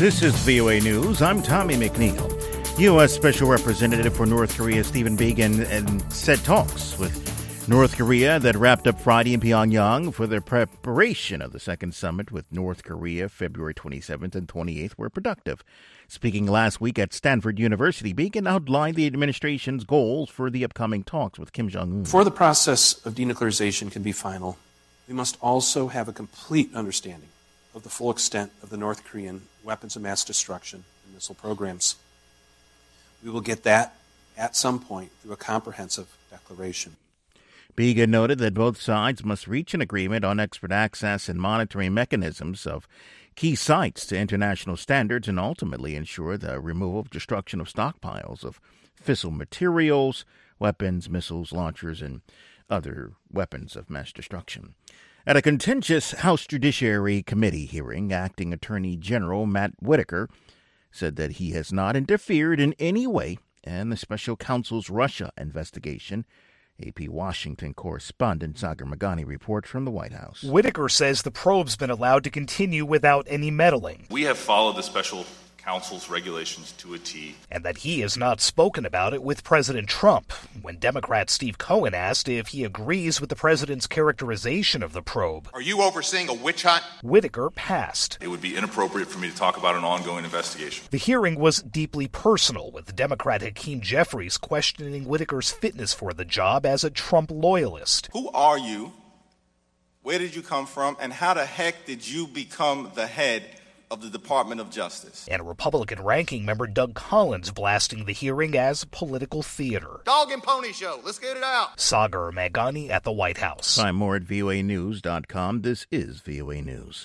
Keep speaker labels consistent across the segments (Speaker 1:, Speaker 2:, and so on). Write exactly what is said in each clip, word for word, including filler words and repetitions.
Speaker 1: This is V O A News. I'm Tommy McNeil. U S. Special Representative for North Korea Stephen Biegun and said talks with North Korea that wrapped up Friday in Pyongyang for the preparation of the second summit with North Korea February twenty-seventh and twenty-eighth were productive. Speaking last week at Stanford University, Biegun outlined the administration's goals for the upcoming talks with Kim Jong-un.
Speaker 2: Before the process of denuclearization can be final, we must also have a complete understanding of the full extent of the North Korean weapons of mass destruction and missile programs. We will get that at some point through a comprehensive declaration.
Speaker 1: Biegun noted that both sides must reach an agreement on expert access and monitoring mechanisms of key sites to international standards and ultimately ensure the removal, destruction of stockpiles of fissile materials, weapons, missiles, launchers, and other weapons of mass destruction. At a contentious House Judiciary Committee hearing, Acting Attorney General Matt Whitaker said that he has not interfered in any way in the special counsel's Russia investigation. A P Washington correspondent Sagar Meghani reports from the White House.
Speaker 3: Whitaker says the probe's been allowed to continue without any meddling.
Speaker 4: We have followed the special counsel's regulations to a T.
Speaker 3: And that he has not spoken about it with President Trump. When Democrat Steve Cohen asked if he agrees with the president's characterization of the probe.
Speaker 5: Are you overseeing a witch hunt?
Speaker 3: Whitaker passed.
Speaker 4: It would be inappropriate for me to talk about an ongoing investigation.
Speaker 3: The hearing was deeply personal, with Democrat Hakeem Jeffries questioning Whitaker's fitness for the job as a Trump loyalist.
Speaker 5: Who are you? Where did you come from? And how the heck did you become the head of the Department of Justice?
Speaker 3: And Republican ranking member Doug Collins blasting the hearing as political theater.
Speaker 5: Dog and pony show. Let's get it out.
Speaker 3: Sagar Meghani at the White House.
Speaker 1: I'm more at V O A news dot com. This is V O A News.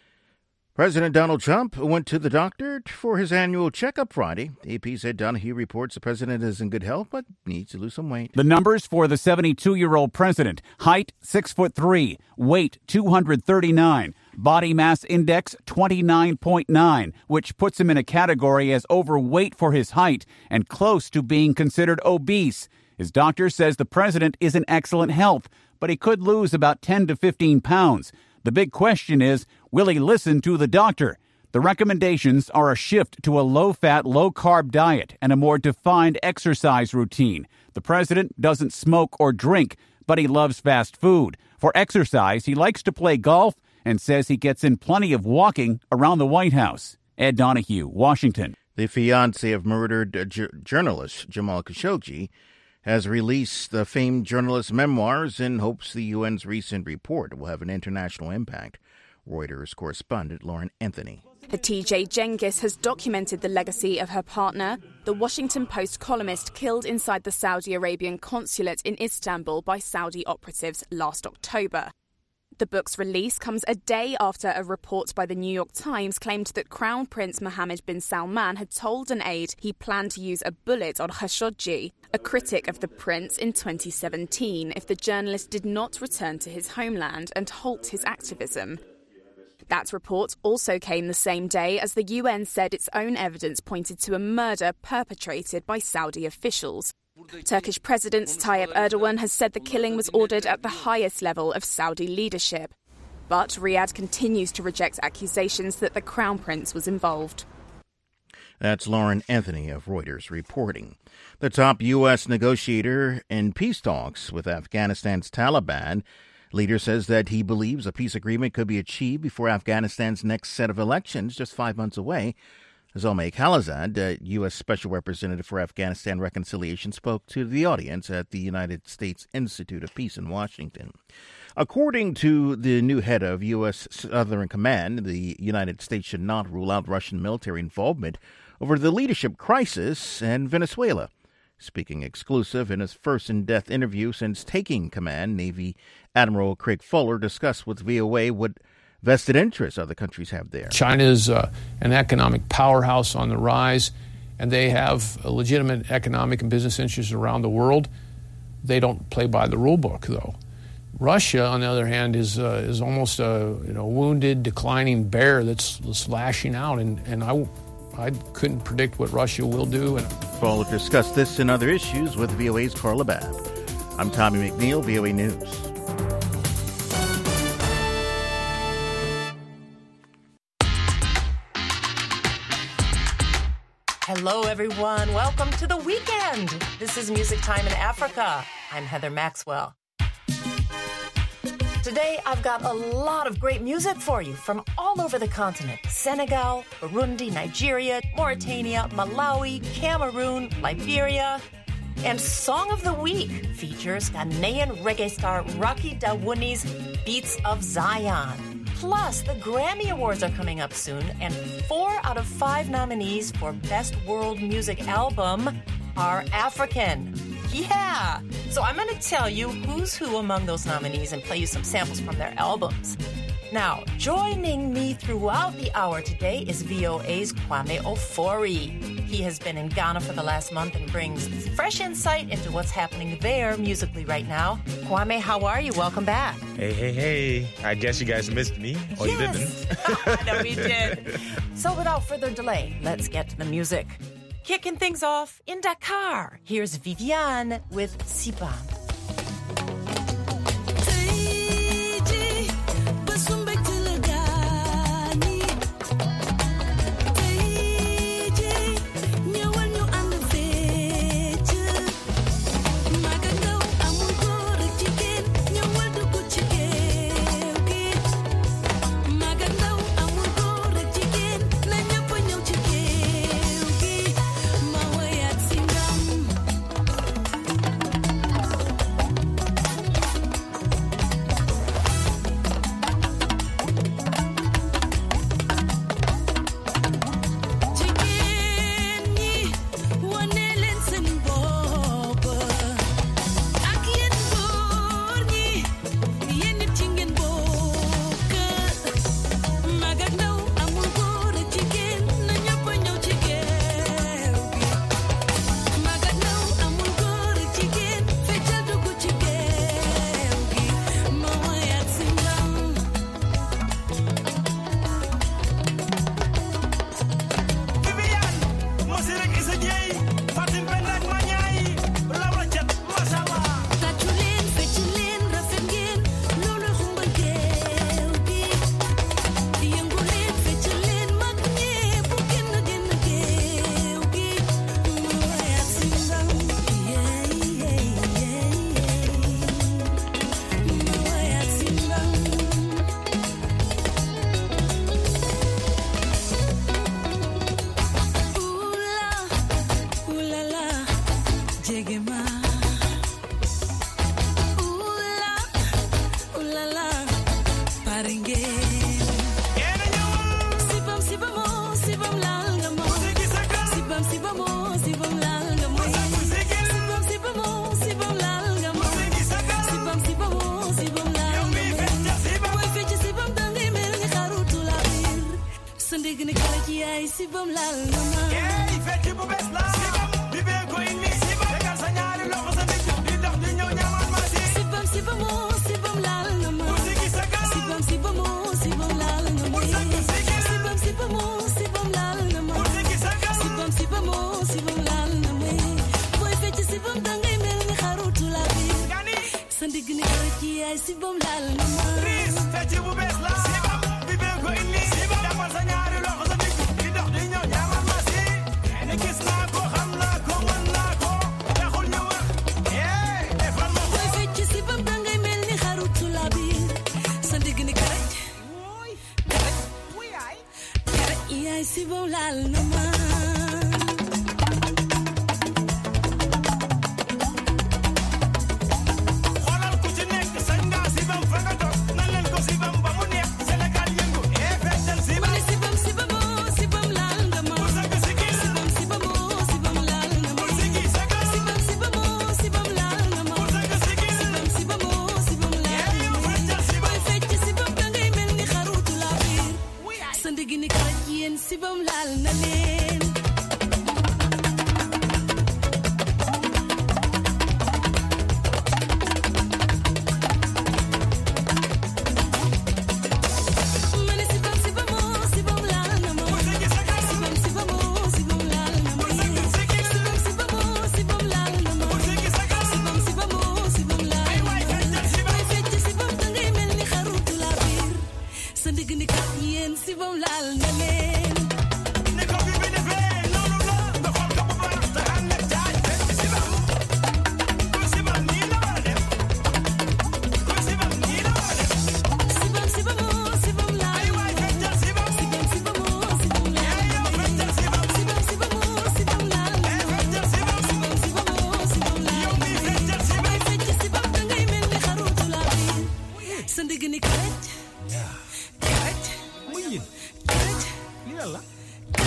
Speaker 1: President Donald Trump went to the doctor for his annual checkup Friday. A P said Donahue reports the president is in good health but needs to lose some weight.
Speaker 6: The numbers for the seventy-two-year-old president: height six foot three, weight two hundred thirty-nine, body mass index twenty-nine point nine, which puts him in a category as overweight for his height and close to being considered obese. His doctor says the president is in excellent health, but he could lose about ten to fifteen pounds. The big question is, will he listen to the doctor? The recommendations are a shift to a low-fat, low-carb diet and a more defined exercise routine. The president doesn't smoke or drink, but he loves fast food. For exercise, he likes to play golf and says he gets in plenty of walking around the White House. Ed Donahue, Washington.
Speaker 1: The fiancé of murdered uh, j- journalist Jamal Khashoggi has released the famed journalist's memoirs in hopes the U N's recent report will have an international impact. Reuters correspondent Lauren Anthony.
Speaker 7: Hatice Cengiz has documented the legacy of her partner, the Washington Post columnist killed inside the Saudi Arabian consulate in Istanbul by Saudi operatives last October. The book's release comes a day after a report by the New York Times claimed that Crown Prince Mohammed bin Salman had told an aide he planned to use a bullet on Khashoggi, a critic of the prince, in twenty seventeen if the journalist did not return to his homeland and halt his activism. That report also came the same day as the U N said its own evidence pointed to a murder perpetrated by Saudi officials. Turkish President Tayyip Erdogan has said the killing was ordered at the highest level of Saudi leadership. But Riyadh continues to reject accusations that the Crown Prince was involved.
Speaker 1: That's Lauren Anthony of Reuters reporting. The top U S negotiator in peace talks with Afghanistan's Taliban leader says that he believes a peace agreement could be achieved before Afghanistan's next set of elections, just five months away. Zalmay Khalilzad, uh, U S. Special Representative for Afghanistan Reconciliation, spoke to the audience at the United States Institute of Peace in Washington. According to the new head of U S. Southern Command, the United States should not rule out Russian military involvement over the leadership crisis in Venezuela. Speaking exclusive in his first in-depth interview since taking command, Navy Admiral Craig Fuller discussed with V O A what vested interests other countries have there.
Speaker 8: China is uh, an economic powerhouse on the rise, and they have a legitimate economic and business interests around the world. They don't play by the rule book, though. Russia, on the other hand, is uh, is almost a you know wounded, declining bear that's, that's lashing out, and, and I, I couldn't predict what Russia will do. And
Speaker 1: Fuller discussed this and other issues with V O A's Carla Babb. I'm Tommy McNeil, V O A News.
Speaker 9: Hello, everyone. Welcome to the weekend. This is Music Time in Africa. I'm Heather Maxwell. Today, I've got a lot of great music for you from all over the continent. Senegal, Burundi, Nigeria, Mauritania, Malawi, Cameroon, Liberia. And Song of the Week features Ghanaian reggae star Rocky Dawuni's Beats of Zion. Plus, the Grammy Awards are coming up soon, and four out of five nominees for Best World Music Album are African. Yeah! So I'm going to tell you who's who among those nominees and play you some samples from their albums. Now, joining me throughout the hour today is V O A's Kwame Ofori. He has been in Ghana for the last month and brings fresh insight into what's happening there musically right now. Kwame, how are you? Welcome back.
Speaker 10: Hey, hey, hey. I guess you guys missed me. Or
Speaker 9: yes.
Speaker 10: you didn't.
Speaker 9: No, we did. So without further delay, let's get to the music. Kicking things off in Dakar, here's Viviane with Sibam.
Speaker 11: Sandig ni kat yen si bom lal na leen. Ne ko bi bene fe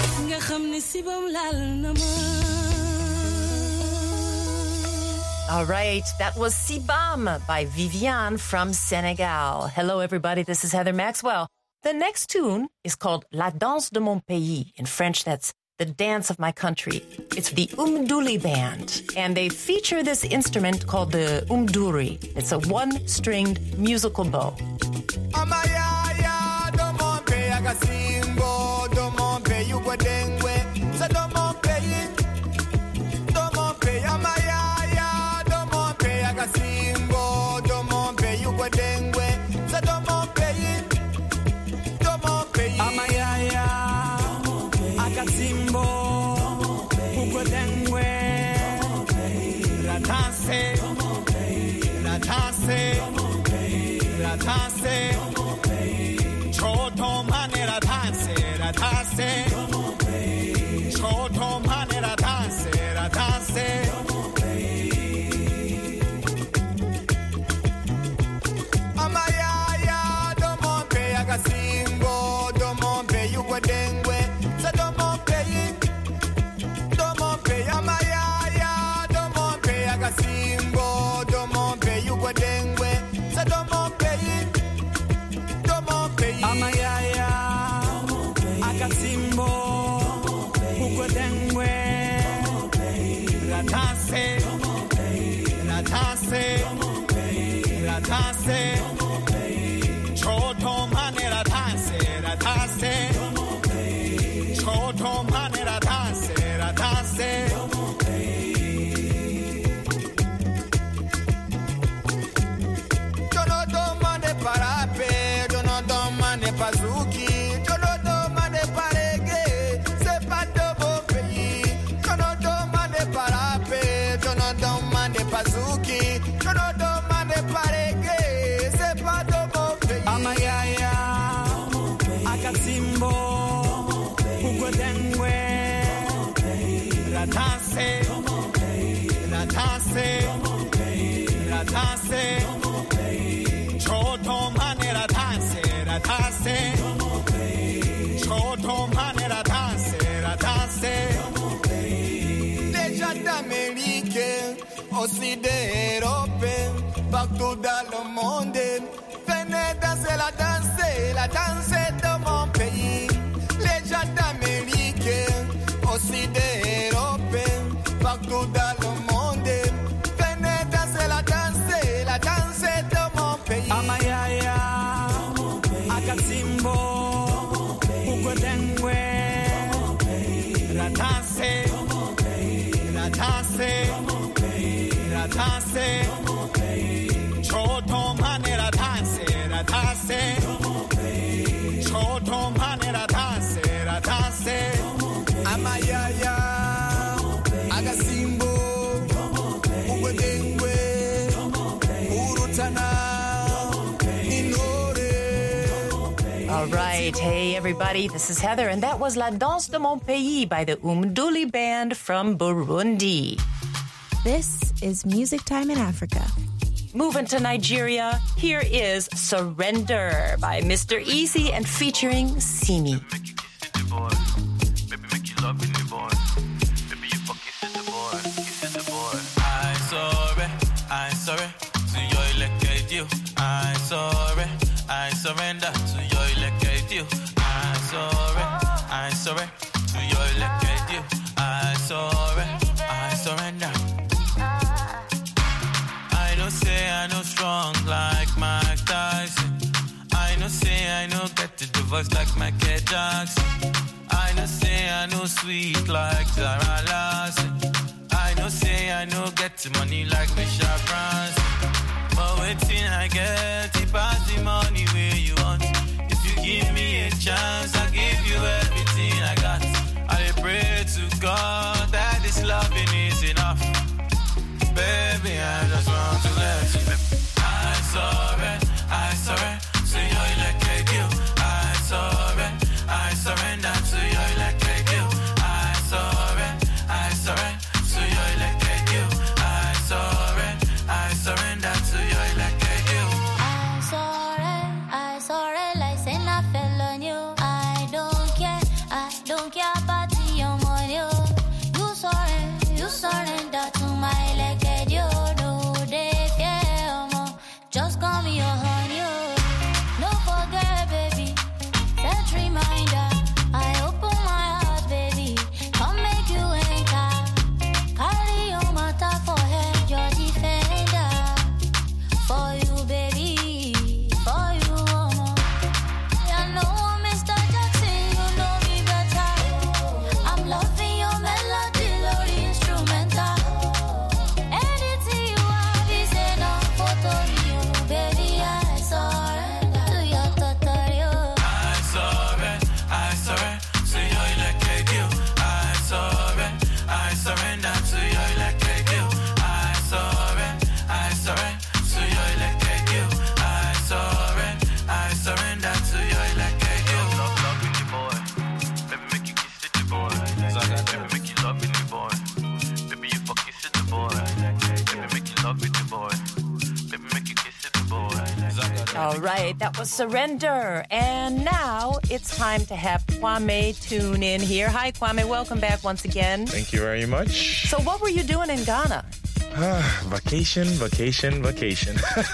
Speaker 9: All right, that was Sibam by Viviane from Senegal. Hello, everybody. This is Heather Maxwell. The next tune is called La Danse de Mon Pays. In French, that's the dance of my country. It's the Umdouli Band, and they feature this instrument called the umduri. It's a one-stringed musical bow.
Speaker 11: Aussi d'Europe, partout dans le monde, venez danser la danse, la danse de mon pays. Les gens d'Amérique, aussi d'Europe, partout dans le monde, venez danser la danse, la danse de mon pays. Amayaya, Akasimbo, Ugodengwe, la danse, la danse.
Speaker 9: All right, hey everybody, this is Heather, and that was La Danse de Mon Pays by the Umdouli Band from Burundi.
Speaker 12: This is Music Time in Africa.
Speaker 9: Moving to Nigeria, here is Surrender by Mister Easy and featuring Simi.
Speaker 13: I sorry to your elected you. I sorry, I surrender to your elected you. I sorry, I sorry to your elected you. I sorry, I surrender. I know say I know strong like Mike Tyson. I know say I know get to the voice like Michael Jackson. I know say I know sweet like Zara Larson. I know say I know get the money like Michelle Branson. But waiting I get it pass the money where you want. If you give me a chance, I'll give you everything I got. I pray to God that this loving is enough. Baby, I just want to let you know. I sorry, I sorry to your electric you. I sorry, I surrender to your electric you. I sorry, I sorry to your electric you. I sorry, I surrender to your electric you.
Speaker 14: I'm sorry, I sorry, like say I fell on you. I don't care, your party, your money. You surrender, you surrender to my leg, you know they fear more. Just call me your honey. No forget, baby. That reminder. I open my heart, baby. Come make you enter. Carry your matter for head, your defender. For you, baby. For you, mama. You know, Mister Jackson, you know me better. I'm loving your melody, or instrumental. Anything you have is enough for you, baby. I surrender to your tutorial.
Speaker 13: I surrender, I surrender to your electric you. I surrender, I surrender to your electric you. I surrender, I surrender to your electric you. I surrender, I surrender to your electric you. Love, love in the boy, baby make you kiss it the boy. Baby make you love in the boy, baby you fuck kiss it the boy. Baby make you love with the boy, baby make you kiss it the boy.
Speaker 9: All right, that was Surrender. And now it's time to have Kwame tune in here. Hi, Kwame. Welcome back once again.
Speaker 10: Thank you very much.
Speaker 9: So what were you doing in Ghana?
Speaker 10: Vacation, vacation, vacation.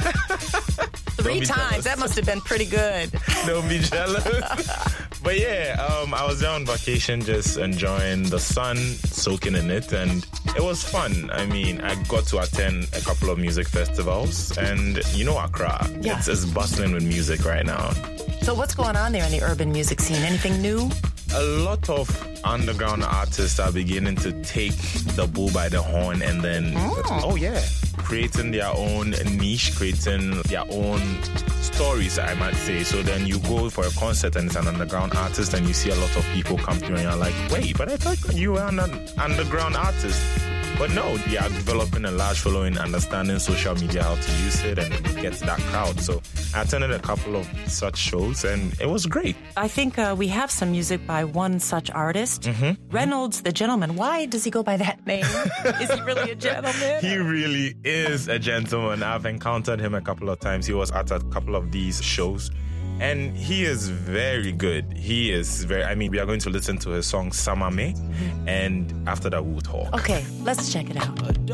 Speaker 9: Three
Speaker 10: be
Speaker 9: times.
Speaker 10: jealous.
Speaker 9: That must have been pretty good.
Speaker 10: Don't be jealous. But yeah, um, I was there on vacation just enjoying the sun, soaking in it, and it was fun. I mean, I got to attend a couple of music festivals, and you know Accra,
Speaker 9: Yeah.
Speaker 10: it's, it's bustling with music right now.
Speaker 9: So what's going on there in the urban music scene? Anything new?
Speaker 10: A lot of underground artists are beginning to take the bull by the horn and then,
Speaker 9: Mm.
Speaker 10: oh yeah, creating their own niche, creating their own stories, I might say. So then you go for a concert and it's an underground artist and you see a lot of people come through and you're like, wait, but I thought you were an underground artist. But no, they are developing a large following, understanding social media, how to use it, and it gets that crowd. So I attended a couple of such shows, and it was great.
Speaker 9: I think uh, we have some music by one such artist,
Speaker 10: Mm-hmm.
Speaker 9: Reynolds the Gentleman. Why does he go by that name? Is he really a gentleman?
Speaker 10: He really is a gentleman. I've encountered him a couple of times. He was at a couple of these shows. And he is very good. He is very, I mean, we are going to listen to his song, Samame. And after that, we'll talk.
Speaker 9: Okay, let's check it out.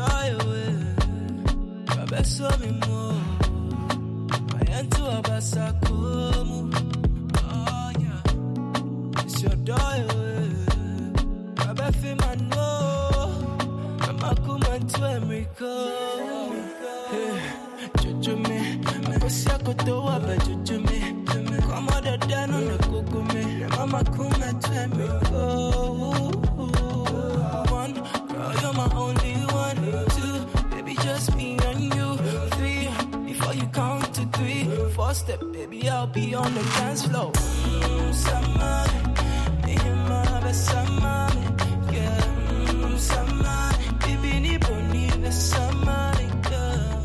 Speaker 13: Mama come and tell me go. One, girl, you're my only one. Two, baby, just me and you. Three, before you count to three. Four step, baby, I'll be on the dance floor. Mm, Samari, me and my best Samari, yeah. Mm, Samari, baby, ni boni na Samari, girl.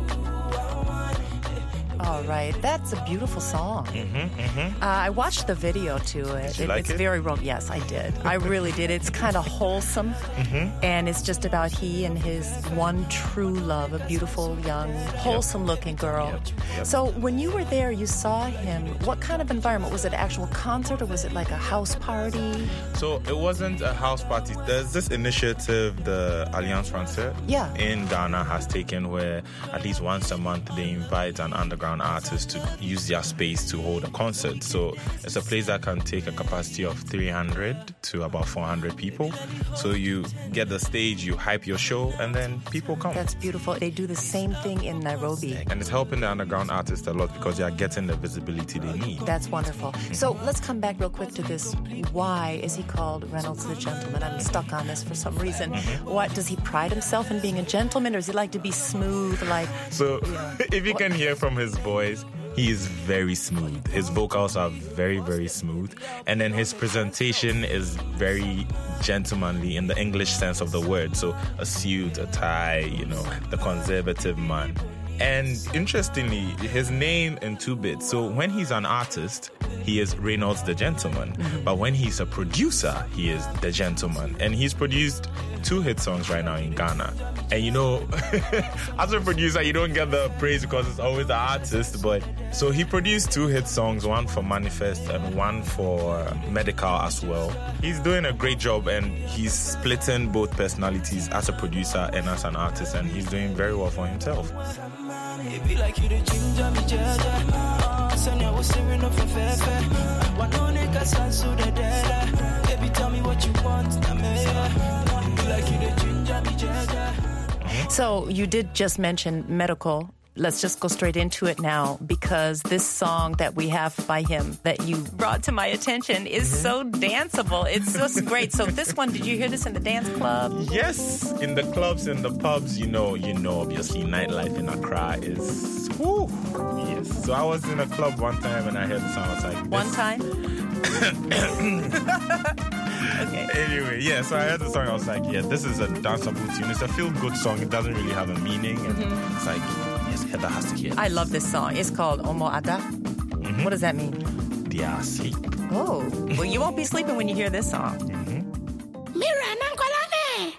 Speaker 9: All right, that's a beautiful song.
Speaker 10: Mm-hmm, mm-hmm.
Speaker 9: Uh, I watched the video to it.
Speaker 10: Did you
Speaker 9: It-
Speaker 10: like
Speaker 9: it's
Speaker 10: it?
Speaker 9: very rom- yes, I did. I really did. It's kind of wholesome,
Speaker 10: Mm-hmm.
Speaker 9: and it's just about he and his one true love, a beautiful, young, wholesome-looking girl.
Speaker 10: Yep.
Speaker 9: So when you were there, you saw him. What kind of environment was it? An actual concert, or was it like a house party?
Speaker 10: So it wasn't a house party. There's this initiative the Alliance Française
Speaker 9: Yeah.
Speaker 10: in Ghana has taken where at least once a month they invite an underground artist to use their space to hold a concert. So it's a place that can take a capacity of three hundred to about four hundred people. So you get the stage, you hype your show, and then people come.
Speaker 9: That's beautiful. They do the same thing in Nairobi.
Speaker 10: And it's helping the underground artists a lot because they are getting the visibility they need.
Speaker 9: That's wonderful. So let's come back real quick to this. Why is he called Reynolds the Gentleman? I'm stuck on this for some reason. What does he pride himself in being a gentleman, or does he like to be smooth? Like
Speaker 10: So if you can hear from his voice, he is very smooth. His vocals are very, very smooth. And then his presentation is very gentlemanly in the English sense of the word. So a suit, a tie, you know, the conservative man. And interestingly, his name in two bits. So when he's an artist, he is Reynolds the Gentleman. Mm-hmm. But when he's a producer, he is the gentleman. And he's produced two hit songs right now in Ghana. And you know, as a producer, you don't get the praise because it's always the artist. But so he produced two hit songs, one for Manifest and one for Medical as well. He's doing a great job, and he's splitting both personalities as a producer and as an artist, and he's doing very well for himself.
Speaker 13: It be like you the ginger me jaja. Ah, Sonia was staring off a fair fair. One no nigga sans to the dead. Baby, tell me what you want. I'm here. It be like you the ginger me jaja.
Speaker 9: So you did just mention Medical. Let's just go straight into it now, because this song that we have by him that you brought to my attention is mm-hmm. so danceable. It's just great. So this one, did you hear this in the dance club?
Speaker 10: Yes, in the clubs, in the pubs. You know, you know. Obviously, nightlife in Accra is whoo. Yes. So I was in a club one time and I heard the song. I was like, this.
Speaker 9: One time.
Speaker 10: Okay. Anyway, yeah, so I heard the song, I was like, yeah, this is a danceable tune. It's a feel-good song. It doesn't really have a meaning. And mm-hmm. it's like, yes, Heather has to hear this.
Speaker 9: I love this song. It's called Omo Ada. Mm-hmm. What does that mean?
Speaker 10: They are asleep.
Speaker 9: Oh, well, you won't be sleeping when you hear this song.
Speaker 11: Mm-hmm. Mira Nankolane.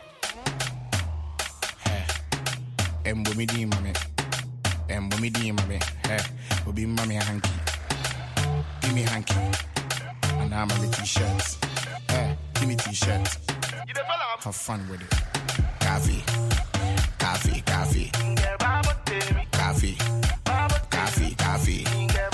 Speaker 11: Hey, Mbomidi mame. Mbomidi mame. Hey, Obi mame hanky. Give me hanky. And I'm on the t-shirts. Hey, give me t-shirts. Have fun with it. Coffee. Coffee, coffee. Coffee. Coffee, coffee. Coffee.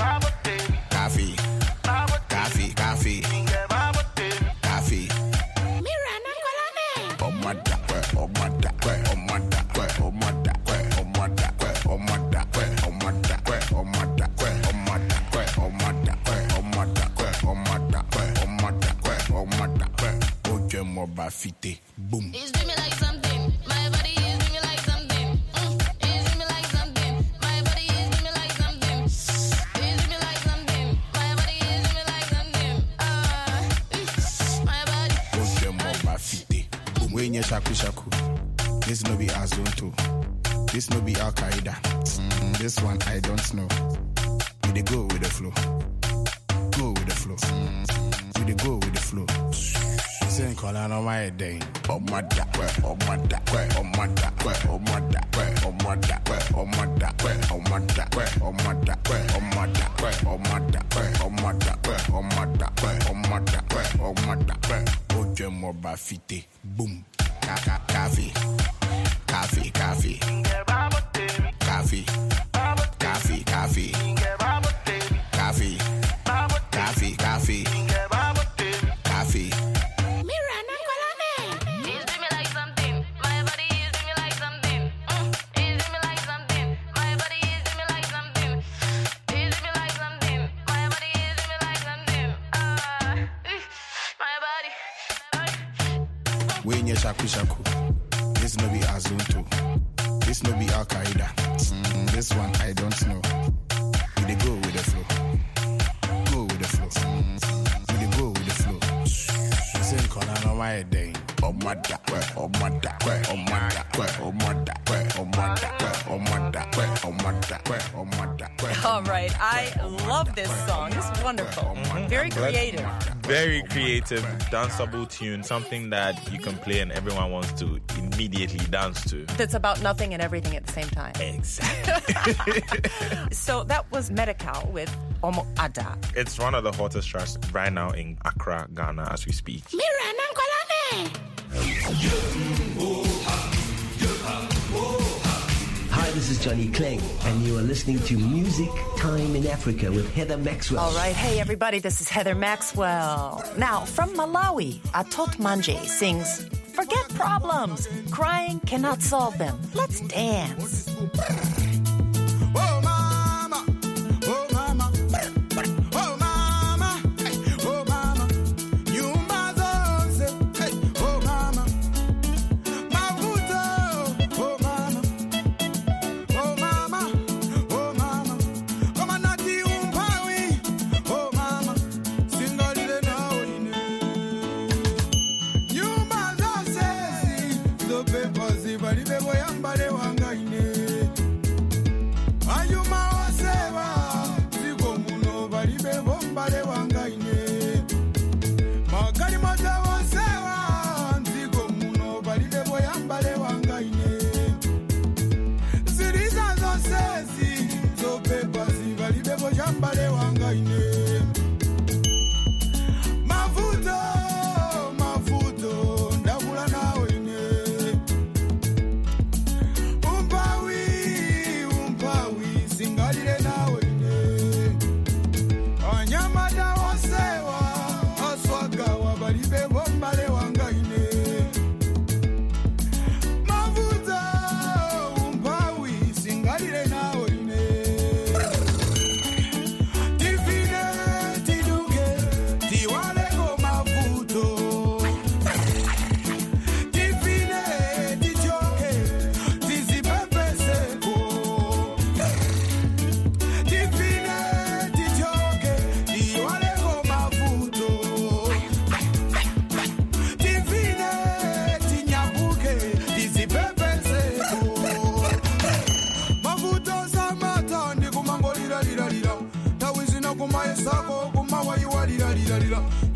Speaker 11: Coffee, coffee. Coffee. Mira Nankolane. Oh my da, oh my da, oh my da, oh my da, oh my da, oh my da, oh my da, oh my da, oh my da, oh my da, oh my da, oh my da, oh my da, oh my da. Oje mo ba fite, boom.
Speaker 14: It's doing me like something. My body is doing me like something. Mm. It's doing me like something. My body is doing me like something. It's doing me like something. My body is doing me like something. Ah, uh, my body.
Speaker 11: Oje mo ba fite, boom. We nye shaku shaku. This no be Azonto. This no be Al Qaeda. Mm, this one I don't know. We dey go with the flow. Go with the flow. Mm, we dey go with the flow. Saying calling on my day. Oh my da, oh my da, oh my da, oh my da, oh my da, oh my da, oh my da, oh my da, oh my da, oh my da, oh my da, oh my da, oh my da, oh my da. Oje mo ba fite, boom. Coffee, coffee, coffee, coffee, coffee, coffee, coffee, coffee, coffee, coffee, coffee.
Speaker 14: Mira Nankolane. It's doing me like something. My body is doing me like something. Mm. It's doing me like something. My body is doing me like something. It's doing me like something. My body is doing me like something. Ah, uh, my body.
Speaker 11: We nye shaku shaku. This no be Azonto. This no be Al Qaeda. Mm, this one I don't know. We dey go with the flow. Go with the flow. Mm, we dey go with the flow. Saying calling on my day. Oh my da, oh my da, oh my da, oh my da, oh my da, oh my da, oh my da, oh my da.
Speaker 9: All right, I love this song. It's wonderful. Mm-hmm. Very creative.
Speaker 10: Very creative, danceable tune, something that you can play and everyone wants to immediately dance to.
Speaker 9: That's about nothing and everything at the same time.
Speaker 10: Exactly.
Speaker 9: So that was Medical with Omo Ada.
Speaker 10: It's one of the hottest tracks right now in Accra, Ghana, as we speak.
Speaker 11: Mira Nankolane.
Speaker 15: Hi, this is Johnny Clegg, and you are listening to Music Time in Africa with Heather Maxwell.
Speaker 9: All right, hey everybody, this is Heather Maxwell. Now, from Malawi, Atot Manje sings, "Forget problems, crying cannot solve them. Let's dance."
Speaker 11: Oh mama, oh mama, oh mama, oh mama, you must say, oh mama, Mabuto, oh mama, oh mama, oh mama, come on, Nati Umpawi, oh mama, single in the you must say, the papers, but if they were young, but they were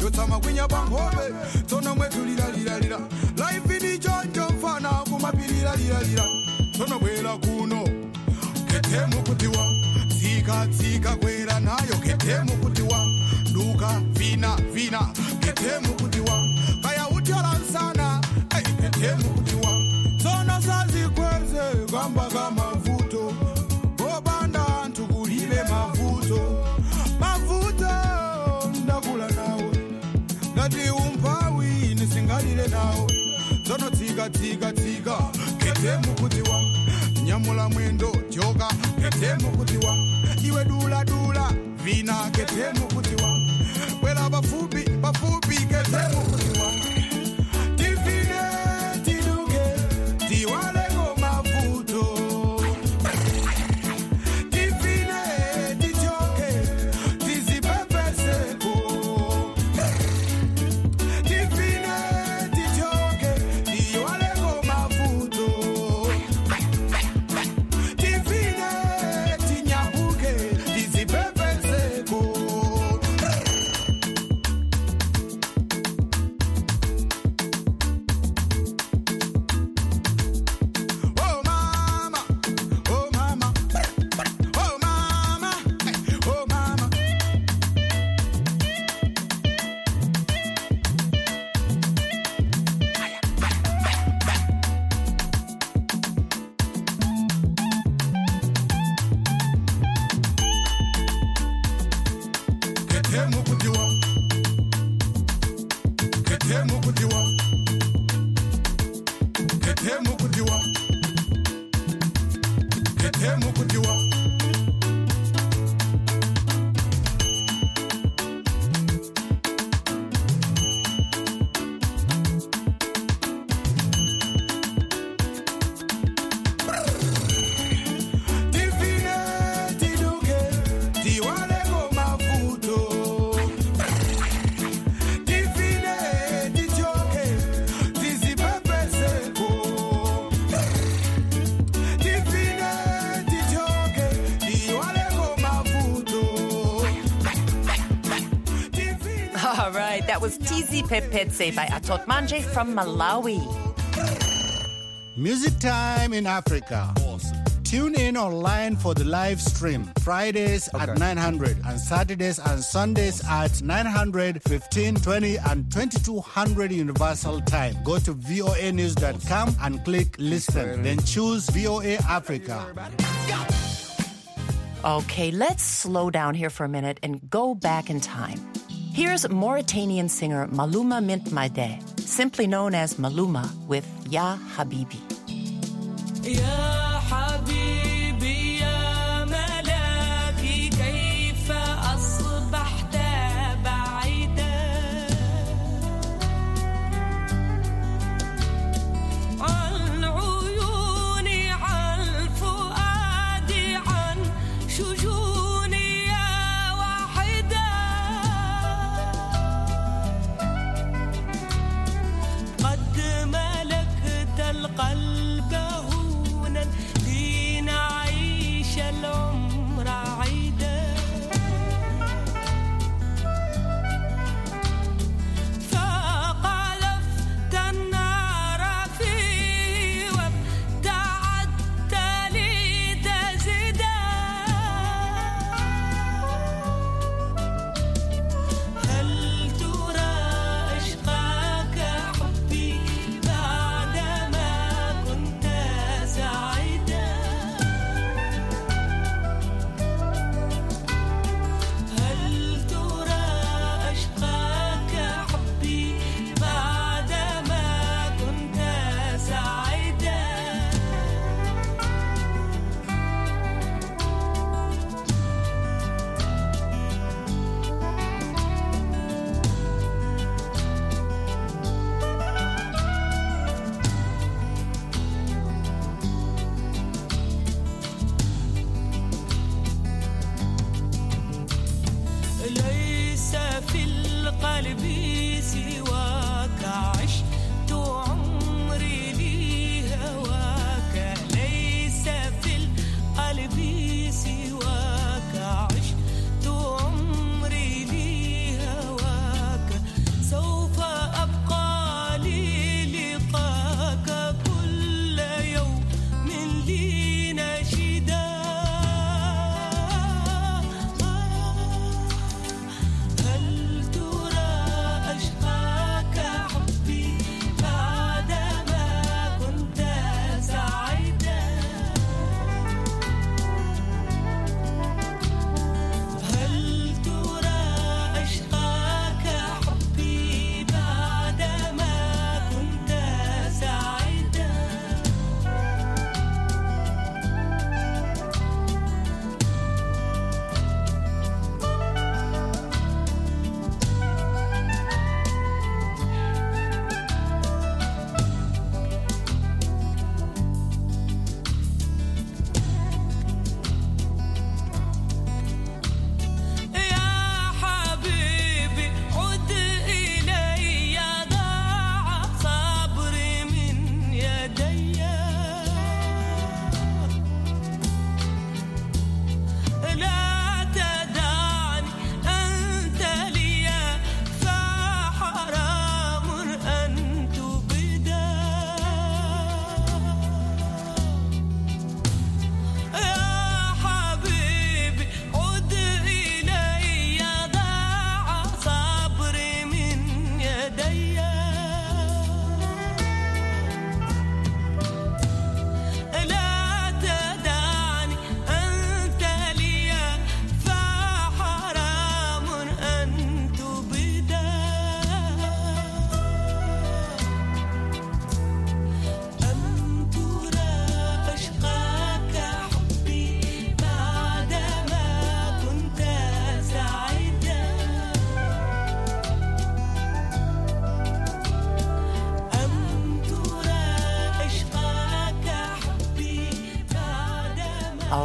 Speaker 11: Yotama winya banghobe Tono mwetu lila lila lila Life ini jonjo mfana kumapilila lila lila Tono wela kuno Ketemu kutiwa Tika tika kwela nayo Ketemu kutiwa Luka vina vina Ketemu kutiwa Kaya utala sana hey, Ketemu kutiwa Tono sazi kweze Gamba gama vuto Obanda antukulile mavuto Mavuto Ndakula nawe Gati umpawi Nisingalile nawe Tono tika tika tika Ketemu kutiwa Nyamula mwendo choka Ketemu kutiwa Iwe dula dula Vina ketemu kutiwa Wela bafupi bafupi Ketemu kutiwa Tifine tiduke Tiwale goma vuto Tifine tichoke Tizipepe seko Tifine tichoke Tiwale goma vuto Tifine tinyabuke Tizipepe seko Oh mama, oh mama, oh mama, oh mama. Ketemu kutiwa, ketemu kutiwa, ketemu kutiwa, ketemu kutiwa. Tifine tiduke, tiwale goma vuto. Tifine tichoke, tizipepe seko. Tifine tichoke, tiwale goma vuto.
Speaker 9: All right, that was Tizi Pepetse by Atot Manje from Malawi.
Speaker 16: Music Time in Africa. Tune in online for the live stream Fridays at nine hundred and Saturdays and Sundays at nine hundred, fifteen twenty and twenty-two hundred Universal Time. Go to V O A news dot com and click listen. Then choose V O A Africa.
Speaker 9: Okay, let's slow down here for a minute and go back in time. Here's Mauritanian singer Maluma Mint Maide, simply known as Maluma, with Ya Habibi.
Speaker 13: يا حبيبي يا ملاكي كيف أصبحت بعيدا عن عيوني عن فؤادي عن شجوني يا واحدا قد ملكت القلب هونا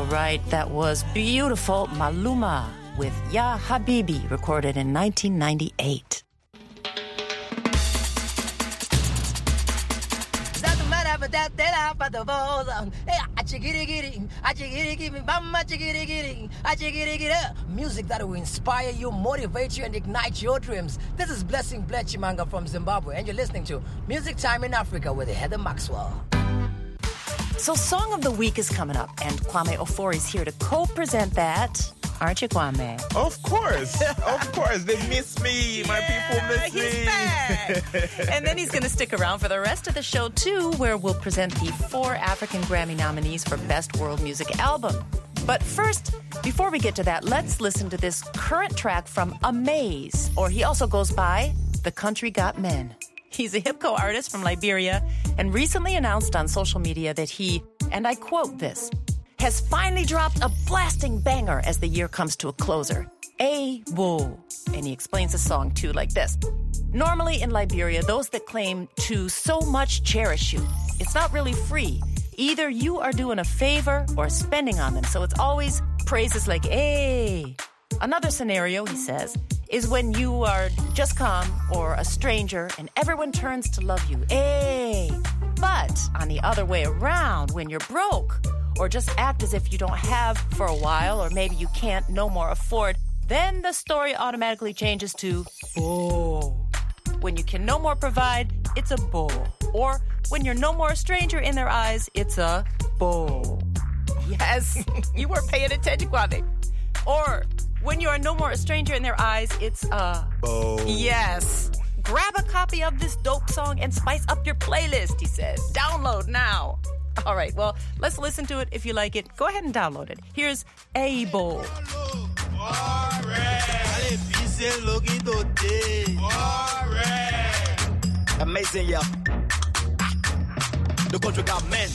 Speaker 9: right, that was beautiful Maluma with Ya Habibi, recorded in nineteen ninety-eight.
Speaker 17: Music that will inspire you, motivate you, and ignite your dreams. This is Blessing Blechimanga from Zimbabwe, and you're listening to Music Time in Africa with Heather Maxwell.
Speaker 9: So Song of the Week is coming up, and Kwame Ofori is here to co-present that. Aren't you, Kwame?
Speaker 10: Of course. Of course. They miss me. My
Speaker 9: yeah,
Speaker 10: people miss
Speaker 9: he's
Speaker 10: me.
Speaker 9: Back. And then he's going to stick around for the rest of the show, too, where we'll present the four African Grammy nominees for Best World Music Album. But first, before we get to that, let's listen to this current track from Amaze, or he also goes by The Country Got Men. He's a hip-hop artist from Liberia and recently announced on social media that he, and I quote this, has finally dropped a blasting banger as the year comes to a closer. A-Bo. And he explains the song, too, like this. Normally in Liberia, those that claim to so much cherish you, it's not really free. Either you are doing a favor or spending on them, so it's always praises like, hey. Another scenario, he says, is when you are just come or a stranger and everyone turns to love you. Hey. But on the other way around, when you're broke or just act as if you don't have for a while or maybe you can't no more afford, then the story automatically changes to bo. When you can no more provide, it's a bo. Or when you're no more a stranger in their eyes, it's a bo. Yes, you were paying attention, Kwame. Or when you are no more a stranger in their eyes, it's a
Speaker 10: bo.
Speaker 9: Yes. Grab a copy of this dope song and spice up your playlist, he says. Download now. All right, well, let's listen to it. If you like it, go ahead and download it. Here's A-Bo.
Speaker 18: Amazing, yeah. The country got men.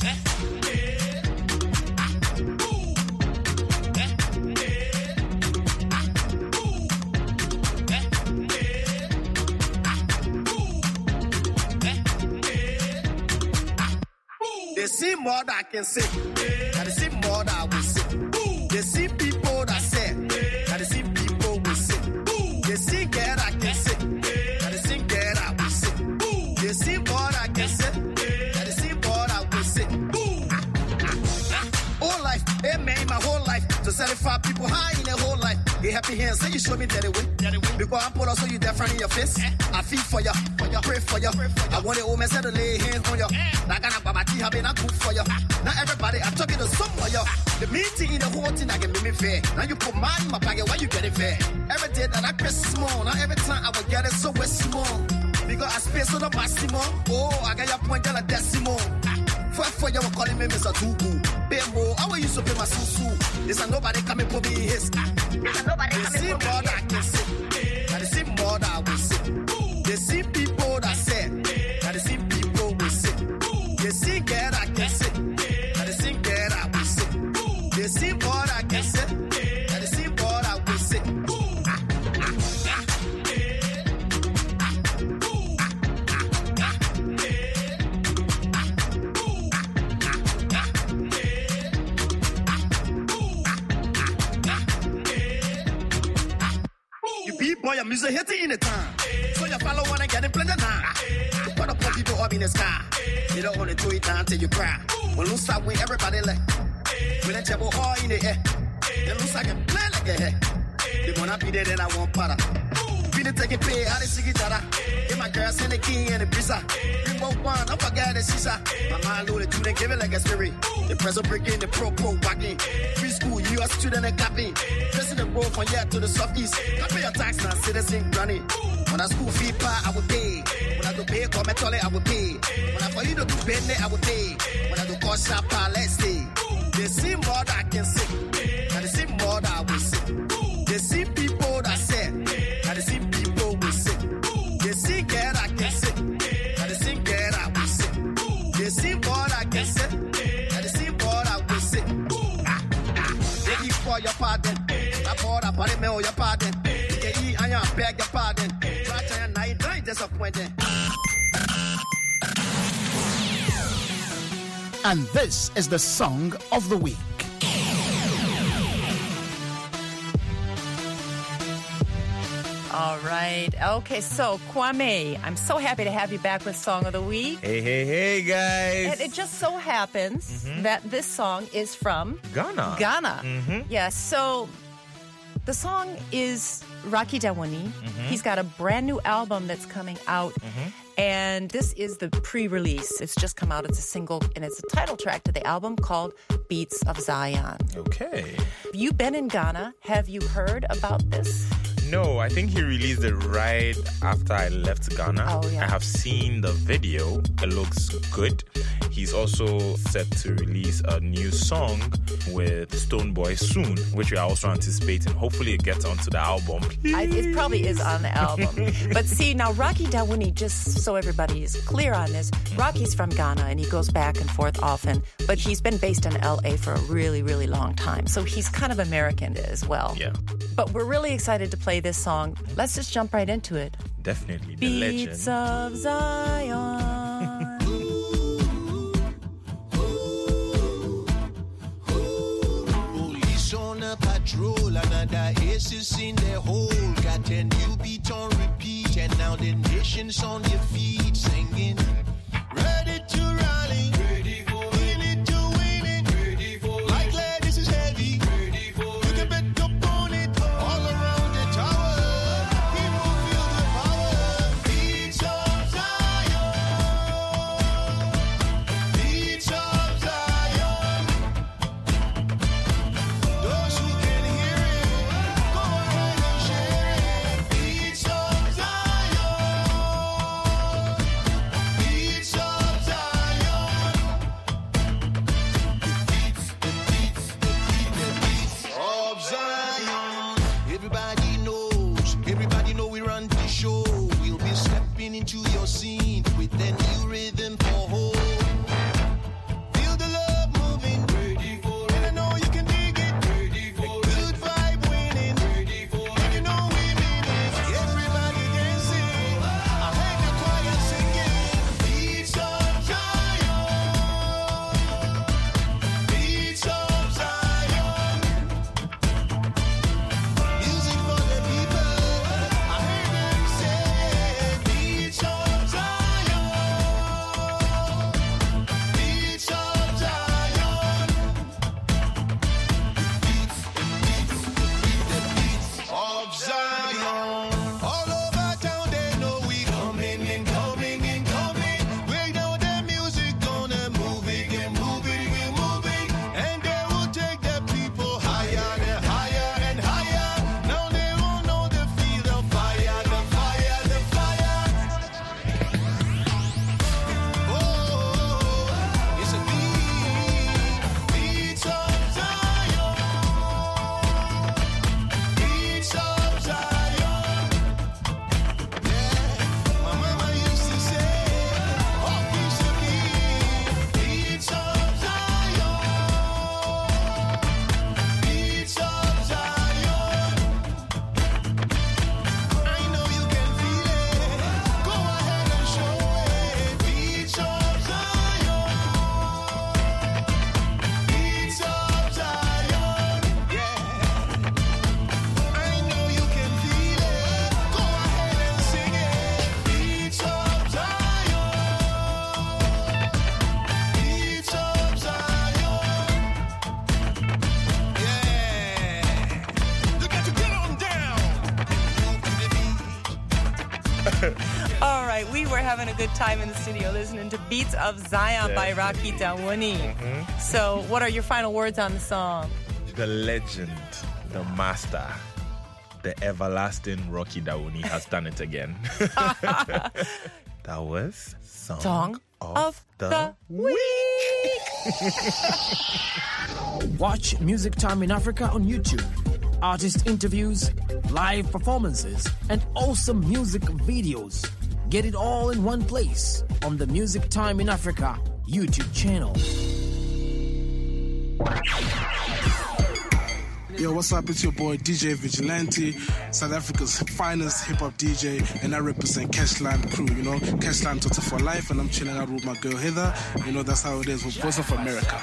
Speaker 18: They see more that I can say, and they see more that I will say. They see people that say, and they see people will say. They see girl I can say, and they see girl I will say. They see more that I can say, and they see more that I will say. Whole life, amen, my whole life. To satisfy people high in their whole life. They happy hands, say you show me that way. Because I'm put also you different in your face. I feel for you, pray for you. I want the old man to lay hands on you. Now I got my tea, have been a good for you. Now everybody, I'm talking to some of you. The meeting in the whole thing, I can make me fair. Now you put mine in my pocket, why you get it fair? Every day that I press small, now every time I will get it so it's small. Because I space on the maximum. Oh, I got your point, got a decimal. For for you, calling me Mister Tugu. Bimbo, how are you so pay my susu? There's a nobody coming for me his. There's a nobody coming for me. They see more that I can say. Now they see more that I will say. They see people that say. Now they see people will say. They see girl I can say. Now they see girl I will say. They see more that I can say. Now they see more I will say. Boy, your music hitting in the time. So you follow one and get it plenty now. You put up people up in the sky. You don't want to do it down till you cry. When you start with everybody like, when they trouble all in the air, they lose like a play like a hair. They wanna be there, then I want para. Be the taking pay, how they see each other. Get my girls in the king and the pizza. Bring both one, don't forget the sisa. My mind loaded, you didn't give it like a spirit. The present breaking, the pro pro walking. Preschool, you are student and clapping. President roll from here to the southeast. Can't pay your tax now, citizen running. When I school fee pay, I will pay. When I do pay, come and tell it, I will pay. When I for you to do pay, I will pay. When I do call shop, let's stay. They see more that I can say. And they see more that I will say. They see people that say. And they see people will say. They see girl I can say. And they see girl I will say. They see more I can say. And they see more I will say. Ah, ah. They eat for your pardon. I bought a body mail your pardon. They eat and you beg your pardon. Try to and I don't disappointed.
Speaker 19: And this is the song of the week.
Speaker 9: right. Okay, so Kwame, I'm so happy to have you back with Song of the Week.
Speaker 10: Hey, hey, hey, guys.
Speaker 9: And it just so happens
Speaker 10: mm-hmm.
Speaker 9: that this song is from
Speaker 10: Ghana.
Speaker 9: Ghana.
Speaker 10: Mm-hmm.
Speaker 9: Yes, yeah, so the song is Rocky Dawuni.
Speaker 10: Mm-hmm.
Speaker 9: He's got a brand new album that's coming out.
Speaker 10: Mm-hmm.
Speaker 9: And this is the pre-release. It's just come out. It's a single, and it's a title track to the album called Beats of Zion.
Speaker 10: Okay.
Speaker 9: You've been in Ghana. Have you heard about this?
Speaker 10: No, I think he released it right after I left Ghana.
Speaker 9: Oh, yeah.
Speaker 10: I have seen the video. It looks good. He's also set to release a new song with Stonebwoy soon, which we are also anticipating. Hopefully it gets onto the album.
Speaker 9: I, it probably is on the album. But see, now Rocky Dawuni, just so everybody is clear on this, Rocky's from Ghana and he goes back and forth often, but he's been based in L A for a really, really long time. So he's kind of American as well.
Speaker 10: Yeah.
Speaker 9: But we're really excited to play this song. Let's just jump right into it.
Speaker 10: Definitely. The legend.
Speaker 9: Beats of Zion.
Speaker 11: Police on a patrol, another aces in the hole. Got a new beat on repeat, and now the nation's on their feet singing. Ready to rally, ready for win it to win it, ready for like lad, this is heavy, ready for you can bet up on it, all around the tower. People feel the power. Beats of Zion, beats of Zion. Those who can hear it, go ahead and share it. Beats of Zion, beats of Zion. Beats, the beats, the beat, the beats of Zion. Everybody knows, everybody know we run the show. We'll be stepping into your scene with a new rhythm for hope. Feel the love moving, ready for it. And I know you can dig it, ready for it. Good vibe winning, ready for it. And you know we mean it. Everybody dancing, I heard the choir singing. Beats of Zion, beats of Zion. Music for the people, I heard them say. Beats of Zion, beats of Zion. Beats, the beats, the beat, the beats of Zion. All over town they know we coming and coming and coming. We know the music gonna move it and move it, we moving. And they will take the people higher and higher and higher. Now they will know the feel of fire, the fire, the fire. Oh, it's a beat, beats of Zion, beats of Zion. Yeah, my mama used to say, oh, piece of beat, beats of Zion, beats of Zion. I know you can feel it. Go ahead and show it. Beats of Zion, beats of Zion. Yeah, I know you can feel it. Go ahead and sing it. Beats of Zion, beats of Zion. Yeah, you got to get on down.
Speaker 9: All right, we were having a good time in the studio listening to Beats of Zion by Rocky Dawuni.
Speaker 10: Mm-hmm.
Speaker 9: So, what are your final words on the song?
Speaker 10: The legend, the master, the everlasting Rocky Dawuni has done it again. That was Song,
Speaker 9: Song
Speaker 10: of,
Speaker 9: of
Speaker 10: the,
Speaker 9: the
Speaker 10: Week.
Speaker 19: Watch Music Time in Africa on YouTube. Artist interviews, live performances, and awesome music videos. Get it all in one place on the Music Time in Africa YouTube channel.
Speaker 20: Yo, what's up? It's your boy D J Vigilante, South Africa's finest hip hop D J, and I represent Cashland Crew. You know, Cashland Total for life, and I'm chilling out with my girl Heather. You know, that's how it is with Voice of America.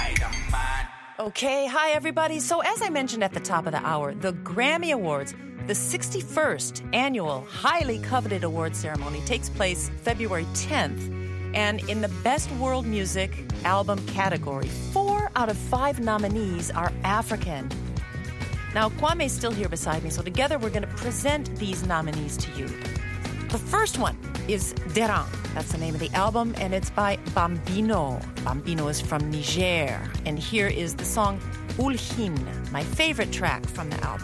Speaker 9: Okay, hi everybody. So as I mentioned at the top of the hour, the Grammy Awards, The sixty-first annual highly coveted award ceremony takes place February tenth. And in the Best World Music Album category, four out of five nominees are African. Now, Kwame's still here beside me, so together we're going to present these nominees to you. The first one is Deran. That's the name of the album, and it's by Bambino. Bambino is from Niger. And here is the song Ulhin, my favorite track from the album.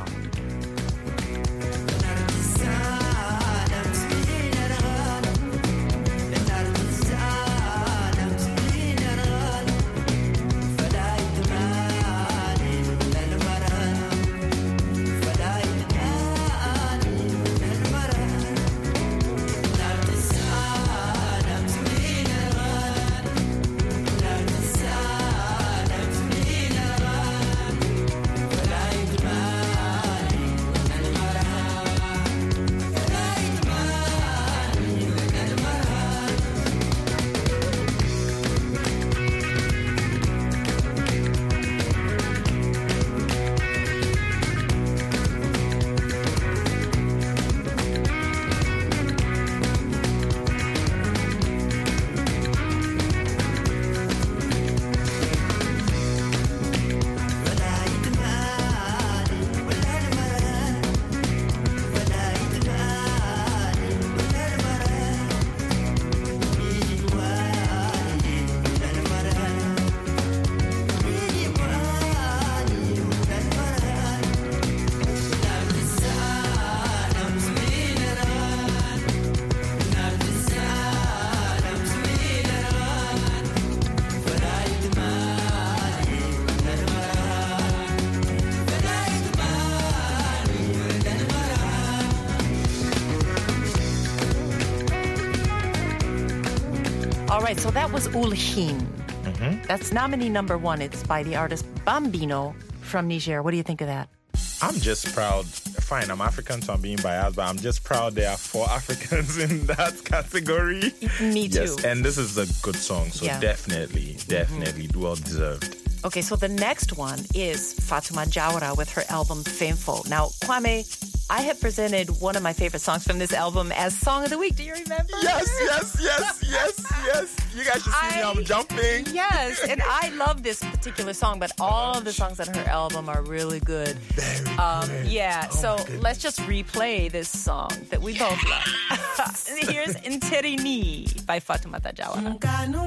Speaker 9: All right, so that was Ulhin. Mm-hmm. That's nominee number one. It's by the artist Bambino from Niger. What do you think of that?
Speaker 10: I'm just proud. Fine, I'm African, so I'm being biased, but I'm just proud there are four Africans in that category.
Speaker 9: Me too.
Speaker 10: Yes, and this is a good song, so
Speaker 9: yeah.
Speaker 10: definitely, definitely mm-hmm. well deserved.
Speaker 9: Okay, so the next one is Fatuma Jawara with her album Fameful. Now, Kwame, I have presented one of my favorite songs from this album as Song of the Week. Do you remember?
Speaker 10: Yes, yes, yes, yes, yes. You guys should see I, me, I'm jumping.
Speaker 9: Yes, and I love this particular song, but all of the songs on her album are really good.
Speaker 10: Very
Speaker 9: um,
Speaker 10: good.
Speaker 9: Yeah,
Speaker 10: oh
Speaker 9: so let's just replay this song that we both love. Here's Interini by Fatuma Jawara.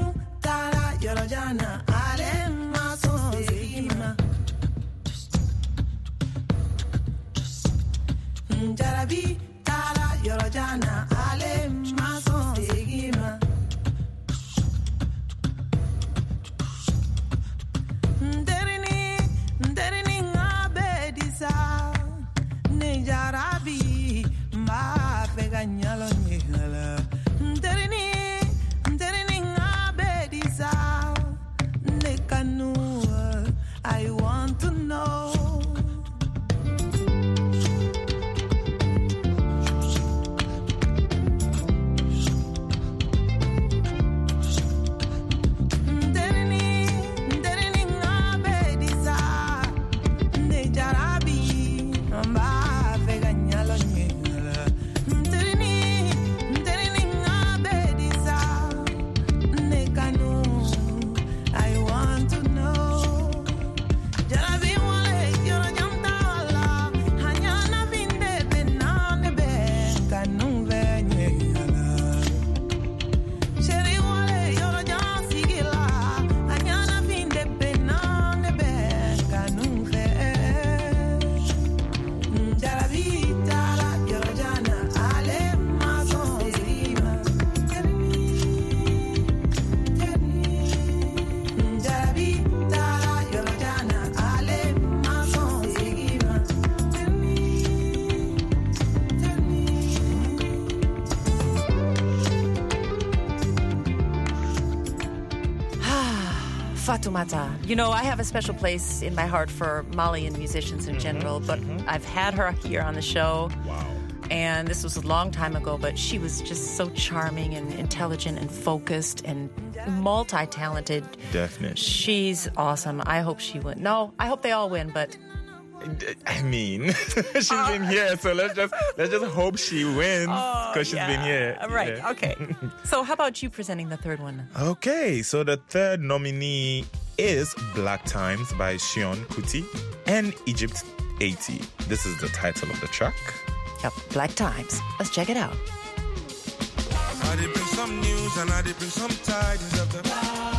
Speaker 11: Jarabi tala yorojana ale mason sigima Nderini nderini ngabedisa ne jarabi ma pega nyalo nyala Nderini nderini ngabedisa ne kanu I want to know
Speaker 9: Fatoumata. You know, I have a special place in my heart for Malian musicians in general, but mm-hmm. I've had her here on the show.
Speaker 10: Wow.
Speaker 9: And this was a long time ago, but she was just so charming and intelligent and focused and multi-talented.
Speaker 10: Definitely.
Speaker 9: She's awesome. I hope she wins. No, I hope they all win, but
Speaker 10: I mean, she's been here, so let's just let's just hope she wins because
Speaker 21: oh,
Speaker 10: she's
Speaker 21: yeah.
Speaker 10: been here.
Speaker 21: Right.
Speaker 10: Yeah.
Speaker 21: Okay. So how about you presenting the third one?
Speaker 10: Okay. So the third nominee is Black Times by Sean Kuti and Egypt eighty. This is the title of the track.
Speaker 21: Yep. Black Times. Let's check it out.
Speaker 11: I did bring some news and I did bring some tidings of the.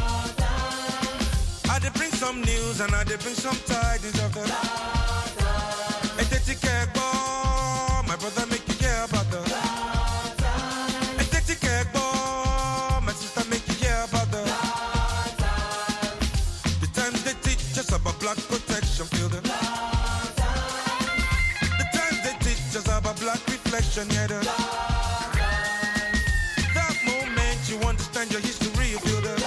Speaker 11: I did bring some news and I did bring some tidings of the. And did you care about my brother make you care about the. And did you care about my sister make you care about the. The times they teach us about black protection, feel the. The times they teach us about black reflection, yeah the. That moment you understand your history, you feel the.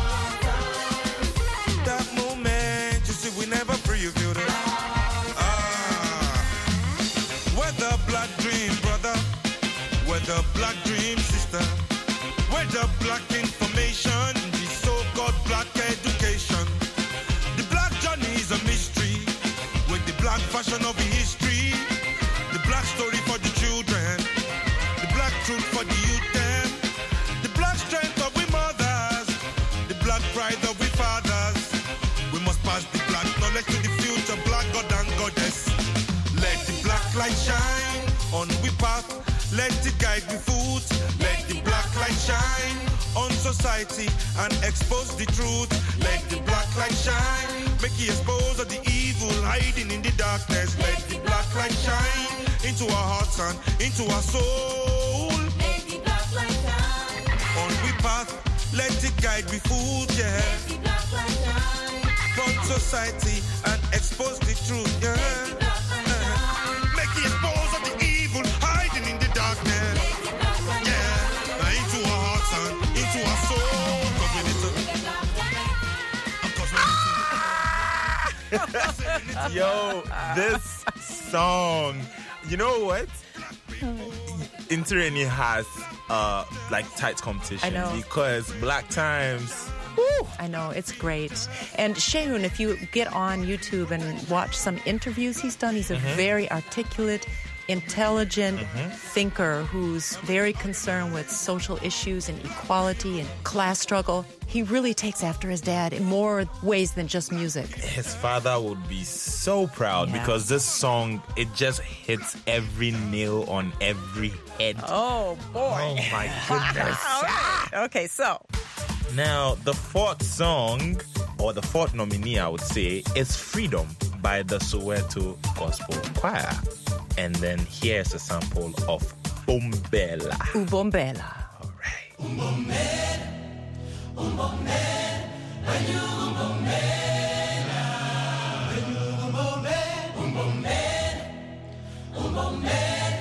Speaker 11: That moment you see we never free, you feel the. The black dream, brother. We're the black dream, sister. We're the black information, the so-called black education. The black journey is a mystery, with the black fashion of the history. The black story for the children, the black truth for the youth them. The black strength of we mothers, the black pride of we fathers. We must pass the black knowledge to the future, black God and goddess. Let the black light shine on we path. Let it guide we foot. Let the black light shine on society and expose the truth. Let the black light shine. Make it expose of the evil hiding in the darkness. Let the black light shine into our hearts and into our soul. Let the black light shine on we path. Let it guide we foot. Yeah. Let the black light shine from society and expose the truth. Yeah. Expose of the evil hiding in the darkness. Yeah, into our hearts and into our
Speaker 10: soul. Yo, this song, you know what? Intereni has uh like tight competition.
Speaker 21: I know.
Speaker 10: Because Black Times.
Speaker 21: Woo, I know, it's great. And Shehun, if you get on YouTube and watch some interviews he's done, he's a mm-hmm. very articulate, intelligent mm-hmm. thinker who's very concerned with social issues and equality and class struggle. He really takes after his dad in more ways than just music.
Speaker 10: His father would be so proud yeah. because this song, it just hits every nail on every head.
Speaker 21: Oh, boy.
Speaker 10: Oh, my goodness.
Speaker 21: Right. Okay, so...
Speaker 10: Now, the fourth song, or the fourth nominee, I would say, is Freedom by the Soweto Gospel Choir. And then here's a sample of Umbela.
Speaker 21: Ubombela.
Speaker 10: All right.
Speaker 11: Ubombela, Ubombela, Ubombela, Ubombela, Ubombela,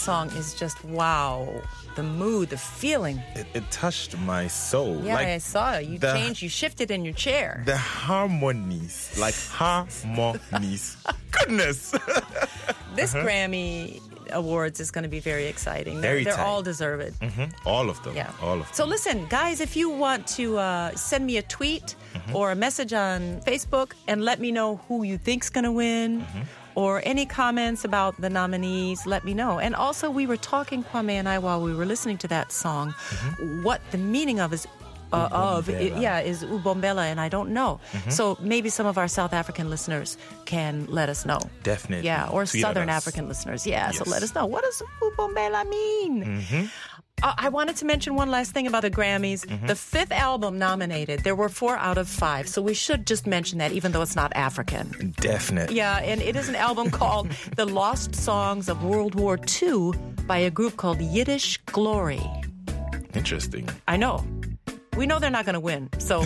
Speaker 21: song is just wow. The mood, the feeling.
Speaker 10: It, it touched my soul.
Speaker 21: Yeah,
Speaker 10: like
Speaker 21: I saw it. You
Speaker 10: the,
Speaker 21: changed, you shifted in your chair.
Speaker 10: The harmonies, like harmonies. Goodness.
Speaker 21: This
Speaker 10: uh-huh.
Speaker 21: Grammy Awards is going to be very exciting.
Speaker 10: Very
Speaker 21: They're, they're
Speaker 10: tight.
Speaker 21: all deserved.
Speaker 10: Mm-hmm. All of them.
Speaker 21: Yeah.
Speaker 10: All of them.
Speaker 21: So listen, guys, if you want to uh, send me a tweet mm-hmm. or a message on Facebook and let me know who you think's going to win, mm-hmm. or any comments about the nominees, let me know. And also, we were talking, Kwame and I, while we were listening to that song, mm-hmm. what the meaning of is. Uh, of it, yeah, is Ubombela, and I don't know. Mm-hmm. So maybe some of our South African listeners can let us know.
Speaker 10: Definitely.
Speaker 21: Yeah, or
Speaker 10: Tweet
Speaker 21: Southern
Speaker 10: us.
Speaker 21: African listeners. Yeah,
Speaker 10: Yes.
Speaker 21: so let us know. What does Ubombela mean?
Speaker 10: Mm-hmm.
Speaker 21: Uh, I wanted to mention one last thing about the Grammys.
Speaker 10: Mm-hmm.
Speaker 21: The fifth album nominated, there were four out of five. So we should just mention that, even though it's not African.
Speaker 10: Definitely.
Speaker 21: Yeah, and it is an album called The Lost Songs of World War Two by a group called Yiddish Glory.
Speaker 10: Interesting.
Speaker 21: I know. We know they're not going to win, so...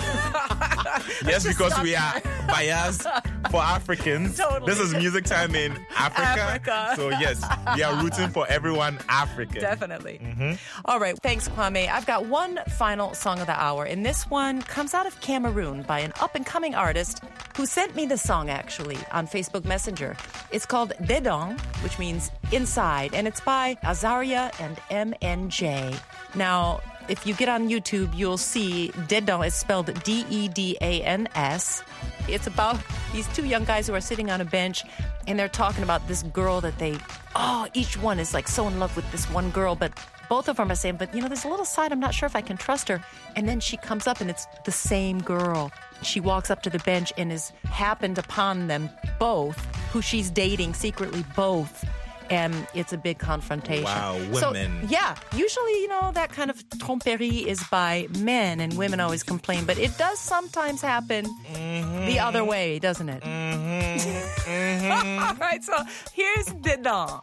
Speaker 10: Yes, because we are biased for Africans.
Speaker 21: Totally.
Speaker 10: This is Music Time in Africa.
Speaker 21: Africa.
Speaker 10: So yes, we are rooting for everyone African.
Speaker 21: Definitely.
Speaker 10: Mm-hmm.
Speaker 21: All right, thanks, Kwame. I've got one final song of the hour, and this one comes out of Cameroon by an up-and-coming artist who sent me the song, actually, on Facebook Messenger. It's called Dedans, which means inside, and it's by Azaria and M N J. Now, if you get on YouTube, you'll see Dedans is spelled D E D A N S. It's about these two young guys who are sitting on a bench, and they're talking about this girl that they, oh, each one is like so in love with this one girl, but both of them are saying, but you know, there's a little side, I'm not sure if I can trust her. And then she comes up and it's the same girl. She walks up to the bench and has happened upon them both, who she's dating secretly, both. And it's a big confrontation.
Speaker 10: Wow, women.
Speaker 21: So, yeah, usually, you know, that kind of tromperie is by men, and women always complain. But it does sometimes happen mm-hmm. the other way, doesn't it?
Speaker 10: Mm-hmm. Mm-hmm.
Speaker 21: All right, so here's Dedans.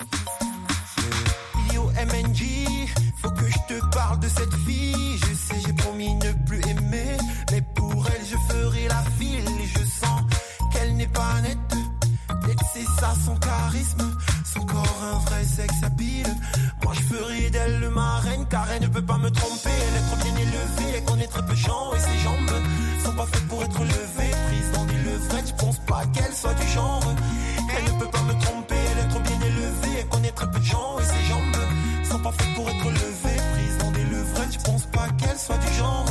Speaker 11: Yo, M N G, faut que je te parle de cette fille. Je sais, j'ai promis ne plus aimer, mais pour elle, je ferai la file. Je sens qu'elle n'est pas nette. Et c'est ça son charisme, son corps un vrai sex appeal. Moi je ferai d'elle ma reine, car elle ne peut pas me tromper. Elle est trop bien élevée, elle connaît très peu de gens, et ses jambes sont pas faites pour être levées. Prise dans des levrettes, je pense pas qu'elle soit du genre. Elle ne peut pas me tromper, elle est trop bien élevée, elle connaît très peu de gens, et ses jambes sont pas faites pour être levées. Prise dans des levrettes, je pense pas qu'elle soit du genre.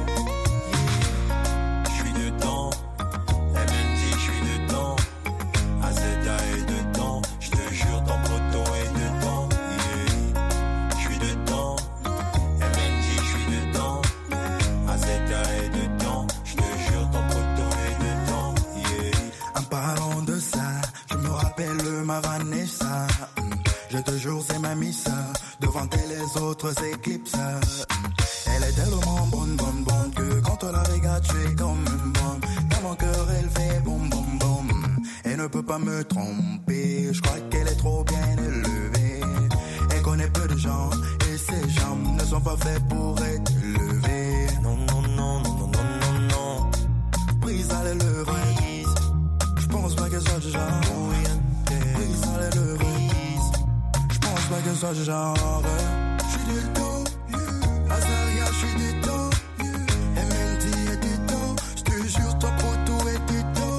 Speaker 11: Je suis dedans, M N G, je suis dedans. A Z A est dedans, je te jure ton proto est dedans, yeah. Je suis dedans, M N G je suis dedans, A Z A est dedans, je te jure ton proto est dedans, yeah.
Speaker 2: En parlant de ça, je me rappelle ma Vanessa. Je te jure c'est ma miss, devant elle les autres éclipses. Elle est tellement bonne, bonne, bonne, que quand on la regarde tu es comme une bombe. Dans mon cœur elle fait boum, boum, boum. Elle ne peut pas me tromper, je crois qu'elle est trop bien élevée. Elle connaît peu de gens, et ses jambes ne sont pas faites pour être levées. Non, non, non, non, non, non, non, non. Prise dans les levres, je pense pas qu'elle soit du genre. Prise dans les levres, je pense pas qu'elle soit du genre. Je suis dedans, Azaria, je suis dedans. M N D est dedans, je te jure ton poteau est dedans.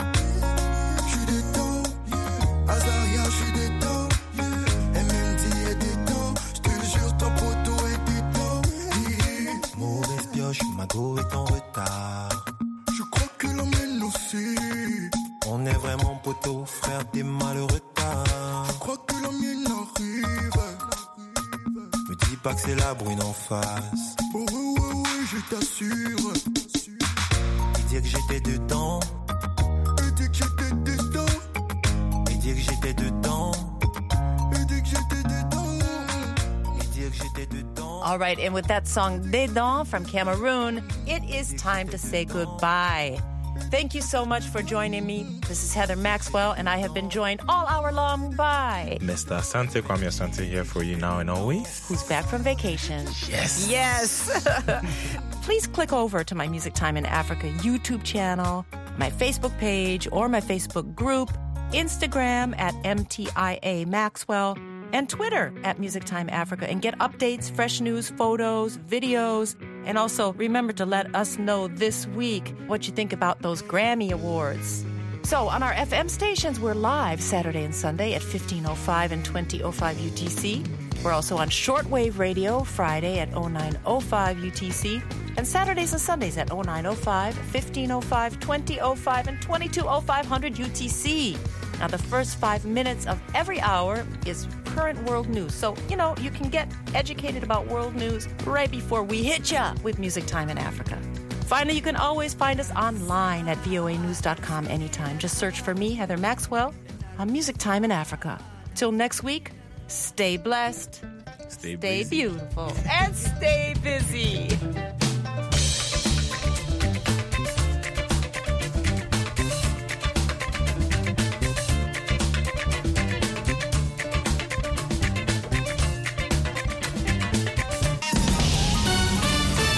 Speaker 2: Azaria, je suis dedans. M N D est dedans. Je te jure, ton poteau est dedans.
Speaker 11: Mauvaise pioche, Mago est en retard.
Speaker 2: Je crois que l'emmène aussi.
Speaker 11: On est vraiment poteau, frère, t'es malheureux tard.
Speaker 2: Je crois que l'emmène arrive.
Speaker 11: Me dis pas que c'est la brune en face.
Speaker 2: Oh, oui, oui, oui, je t'assure.
Speaker 11: Il dit que j'étais dedans.
Speaker 2: Il dit que j'étais dedans.
Speaker 11: Il dit que j'étais dedans.
Speaker 2: Il dit que j'étais dedans.
Speaker 11: Il dit que j'étais dedans.
Speaker 21: All right, and with that song Dedans from Cameroon, it is time to say goodbye. Thank you so much for joining me. This is Heather Maxwell, and I have been joined all hour long by
Speaker 10: Mister Asante, Kwame Asante here for you now and always.
Speaker 21: Who's back from vacation.
Speaker 10: Yes.
Speaker 21: Yes. Please click over to my Music Time in Africa YouTube channel, my Facebook page, or my Facebook group, Instagram at M T I A Maxwell, and Twitter at Music Time Africa, and get updates, fresh news, photos, videos, and also remember to let us know this week what you think about those Grammy Awards. So on our F M stations, we're live Saturday and Sunday at fifteen oh five and twenty oh five U T C. We're also on shortwave radio Friday at oh nine oh five U T C, and Saturdays and Sundays at oh nine oh five, fifteen oh five, twenty oh five, and twenty-two oh five hundred U T C. Now, the first five minutes of every hour is current world news. So, you know, you can get educated about world news right before we hit ya with Music Time in Africa. Finally, you can always find us online at V O A news dot com anytime. Just search for me, Heather Maxwell, on Music Time in Africa. Till next week, stay blessed,
Speaker 10: stay,
Speaker 21: stay beautiful, and stay busy.